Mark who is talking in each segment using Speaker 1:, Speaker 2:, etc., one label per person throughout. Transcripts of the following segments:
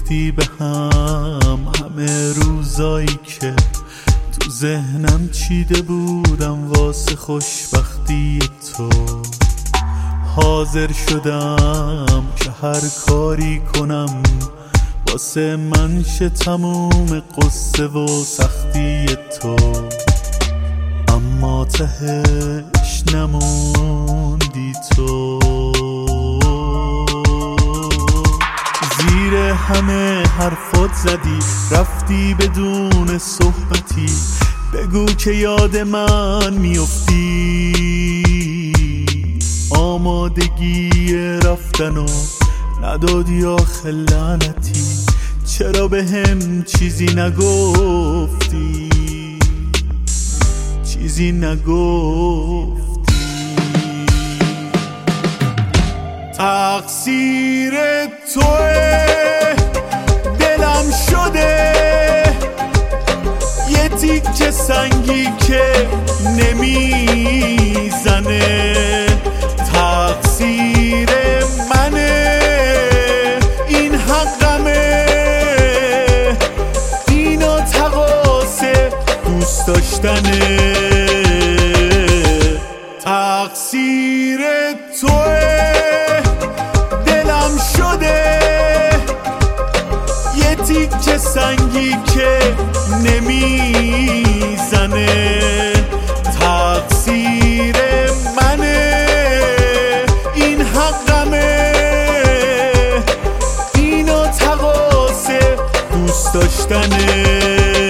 Speaker 1: گفتی به هم همه روزایی که تو ذهنم چیده بودم واسه خوشبختی تو. حاضر شدم که هر کاری کنم واسه من شه تموم قصه و سختی تو. اما تهش نموندی تو. زیر همه حرفات زدی رفتی بدون صحبتی. بگو که یاد من میافتی. آمادگی رفتنو ندادی آخه لعنتی. چرا به هم چیزی نگفتی؟ چیزی نگفتی. تقصیر توه دلم شده یه تیکه سنگی که نمیزنه. تقصیر منه این حقمه. اینا تقاصه دوست داشتنه. تقصیر توه دلم شده یه تیکه سنگی که نمیزنه. تقصیر منه این حقمه. اینا تقاصه دوست داشتنه.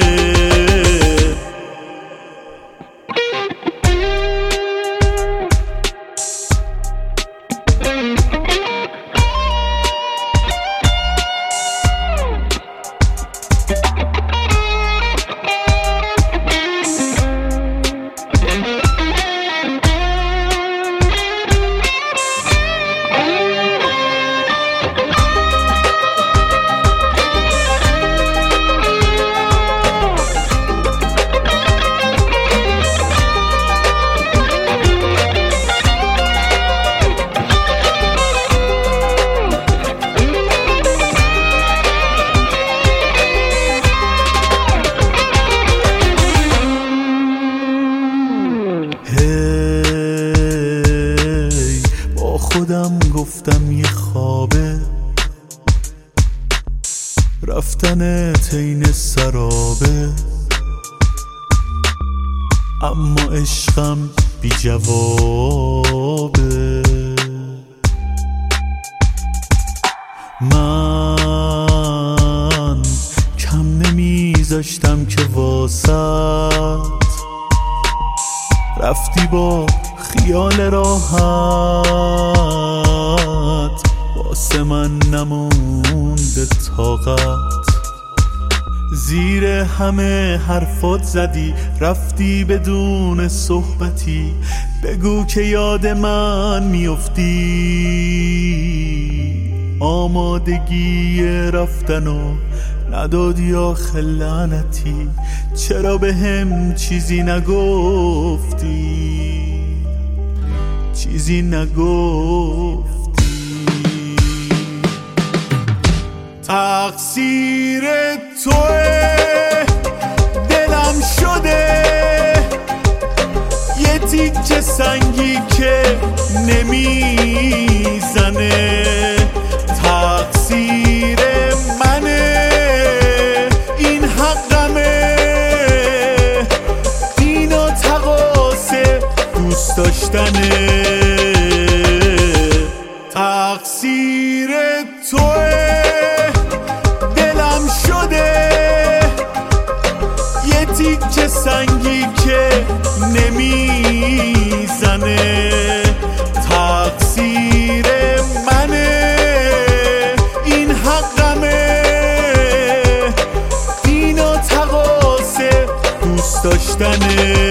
Speaker 1: خودم گفتم یه خوابه رفتن تین سرابه. اما عشقم بی جوابه. من کم نمیذاشتم که واسط رفتی با خیال راحت. واسه من نمونده طاقت. زیر همه حرفات زدی رفتی بدون صحبتی. بگو که یاد من میافتی. آمادگی رفتنو ندادی آخه لعنتی. چرا به هم چیزی نگفتی؟ چیزی نگفتی. تقصیر توه دلم شده یه تیکه سنگی که نمیزنه. تقصیر منه این حقمه. اینا تقاصه دوست داشتنه. تقصیر توه دلم شده یه تیکه سنگی که نمیزنه. تقصیر منه این حقمه. اینا تقاصه دوست داشتنه.